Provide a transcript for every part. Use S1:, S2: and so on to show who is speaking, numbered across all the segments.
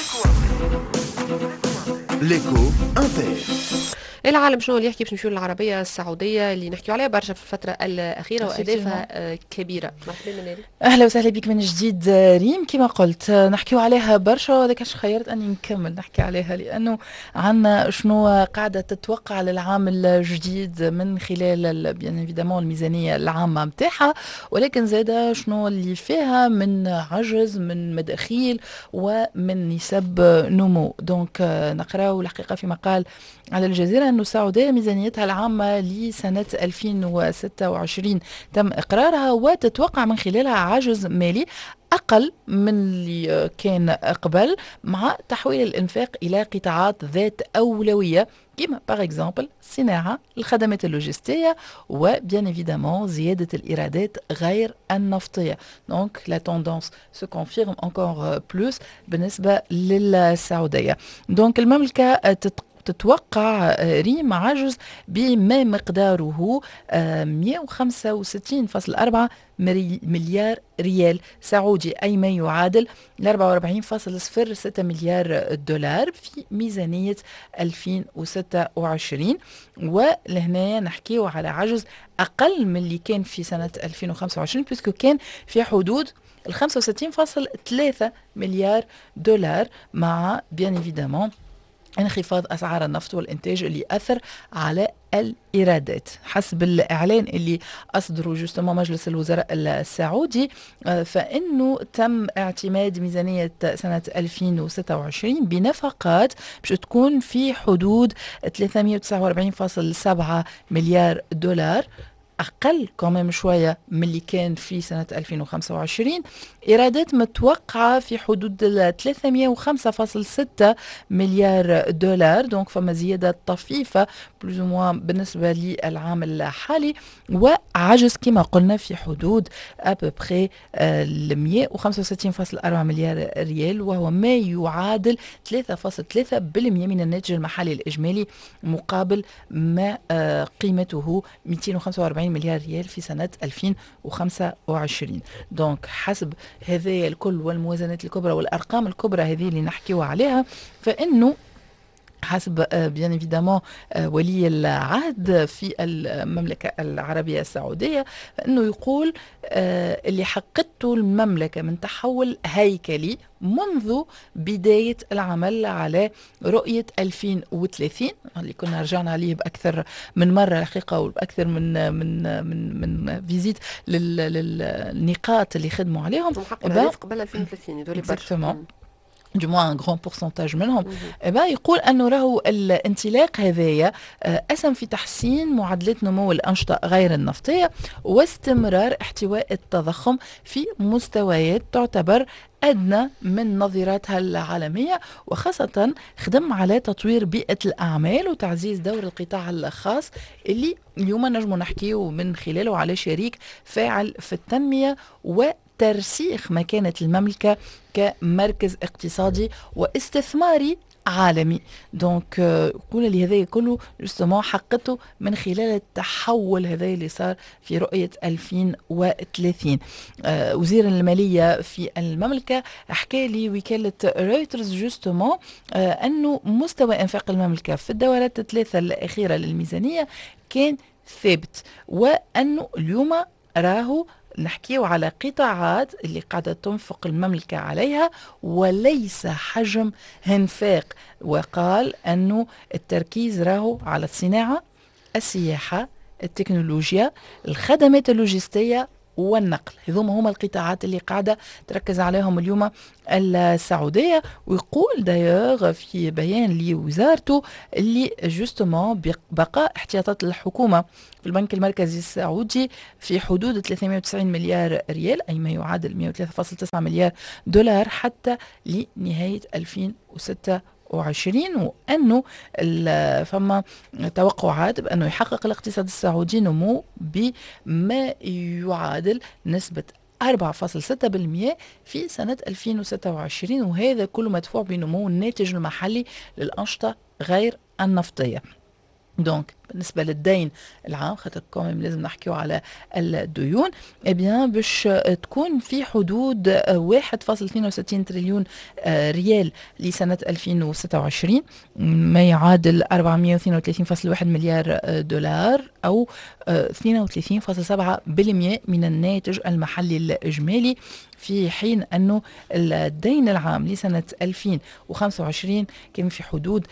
S1: ليكو انتر.
S2: العالم شنو اللي يحكي باش نمشيو للعربية السعودية اللي نحكيو عليها برشا في الفترة الأخيرة وأهدافها كبيرة. مرحبا منال.
S3: اهلا وسهلا بك من جديد ريم. كما قلت نحكيو عليها برشا، وهذاك اش خيرت اني نكمل نحكي عليها لانه عندنا شنو قاعده تتوقع للعام الجديد من خلال بيان ايفيدامون الميزانيه العامه نتاعها، ولكن زاده شنو اللي فيها من عجز من مداخيل ومن نسب نمو. دونك نقراو الحقيقه في مقال على الجزيرة أن السعودية ميزانيتها العامة لسنة 2026 تم إقرارها وتتوقع من خلالها عجز مالي أقل من اللي كان قبل، مع تحويل الإنفاق إلى قطاعات ذات أولوية كما باغ اكزامبل الصناعة، الخدمات اللوجستية، وبيان ايفيدامون زيادة الإيرادات غير النفطية. دونك لا توندونس سو كونفيرم انكور بلوس بالنسبة للسعودية. دونك المملكة تتوقع ريم عجز بما مقداره 165.4 مليار ريال سعودي، أي ما يعادل 44.06 مليار دولار في ميزانية 2026. ولهنا نحكيه على عجز أقل من اللي كان في سنة 2025، بيسكو كان في حدود 65.3 مليار دولار، مع بيان ايفيدامون انخفاض أسعار النفط والإنتاج اللي أثر على الإيرادات. حسب الإعلان اللي أصدره جوستومون مجلس الوزراء السعودي، فإنه تم اعتماد ميزانية سنة 2026 بنفقات باش تكون في حدود 349.7 مليار دولار، أقل كمان شوية من اللي كان في سنة 2025. إيرادات متوقعة في حدود 305.6 مليار دولار، دونك فما زيادة طفيفة بلوز بالنسبة للعام الحالي، وعجز كما قلنا في حدود أبوبخي 165.4 مليار ريال، وهو ما يعادل 3.3% من الناتج المحلي الإجمالي، مقابل ما قيمته 245 مليار ريال في سنة 2025. دونك حسب هذا الكل والموازنات الكبرى والأرقام الكبرى هذه اللي نحكيو عليها، فإنه حسب بيان ايفيدامون ولي العهد في المملكة العربية السعودية، فإنه يقول اللي حققته المملكة من تحول هيكلي منذ بداية العمل على رؤية 2030 اللي كنا رجعنا عليه بأكثر من مرة الحقيقة، وبأكثر من فيزيت للنقاط اللي خدموا عليهم
S2: قبل 2030 يدوري برشا
S3: du moins un grand pourcentage منهم. يقول أنه راهو الانطلاق هذايا أسهم في تحسين معدلات نمو الأنشطة غير النفطية واستمرار احتواء التضخم في مستويات تعتبر أدنى من نظيراتها العالمية، وخاصة خدم على تطوير بيئة الأعمال وتعزيز دور القطاع الخاص اللي اليوم نجم نحكيه من خلاله على شريك فاعل في التنمية وترسيخ مكانة المملكة كمركز اقتصادي واستثماري عالمي. دونك يقول لي هذا كله جستمون حقته من خلال التحول هذا اللي صار في رؤية 2030. وزير المالية في المملكة حكى لي وكالة رويترز جستمون أنه مستوى إنفاق المملكة في الدورات الثلاثة الأخيرة للميزانية كان ثابت، وأنه اليوم راهو نحكيه على قطاعات اللي قاعدة تنفق المملكة عليها وليس حجم انفاق. وقال أنه التركيز راهو على الصناعة، السياحة، التكنولوجيا، الخدمات اللوجستية والنقل. هذوما هما القطاعات اللي قاعدة تركز عليهم اليوم السعودية. ويقول دايوغ في بيان لوزارته اللي جوستومون بقاء احتياطات الحكومة في البنك المركزي السعودي في حدود 390 مليار ريال، أي ما يعادل 103.9 مليار دولار حتى لنهاية 2026، وأنه فما توقعات بأنه يحقق الاقتصاد السعودي نمو بما يعادل نسبة 4.6% في سنة 2026، وهذا كله مدفوع بنمو الناتج المحلي للأنشطة غير النفطية. دونك بالنسبة للدين العام خاطر كمان لازم نحكيو على الديون باش تكون في حدود 1.62 تريليون ريال لسنة 2026 ما يعادل 432.1 مليار دولار أو 32.7% من الناتج المحلي الإجمالي، في حين أنه الدين العام لسنة 2025 كان في حدود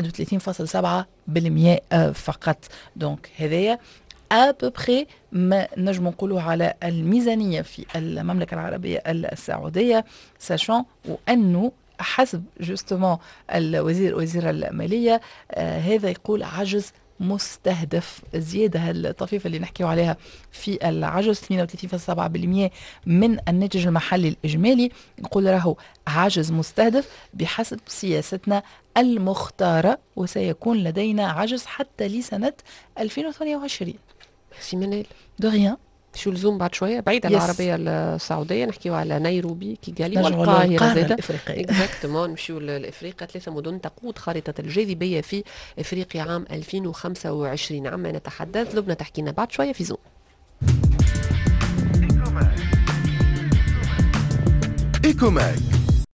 S3: 31.7% فقط. دونك هذايا أبوبخي ما نجم نقولوا على الميزانية في المملكة العربية السعودية، ساشون وأنه حسب جوستومون وزير المالية هذا يقول عجز مستهدف، زيادة الطفيفة اللي نحكيو عليها في العجز 32.7% من الناتج المحلي الإجمالي، نقول راهو عجز مستهدف بحسب سياستنا المختارة، وسيكون لدينا عجز حتى لسنة 2028.
S2: سي منال
S3: دو ريان.
S2: شو لزوم بعد شويه بعيد عن العربيه السعوديه نحكيو على نيروبي كيغالي
S3: والقاهره الافريقيه.
S2: اكزاكتومون نمشيو لافريقيا، 3 مدن تقود خارطه الجاذبيه في افريقيا عام 2025. عما نتحدث لبنى تحكينا بعد شويه في زوم.
S1: إيكوماك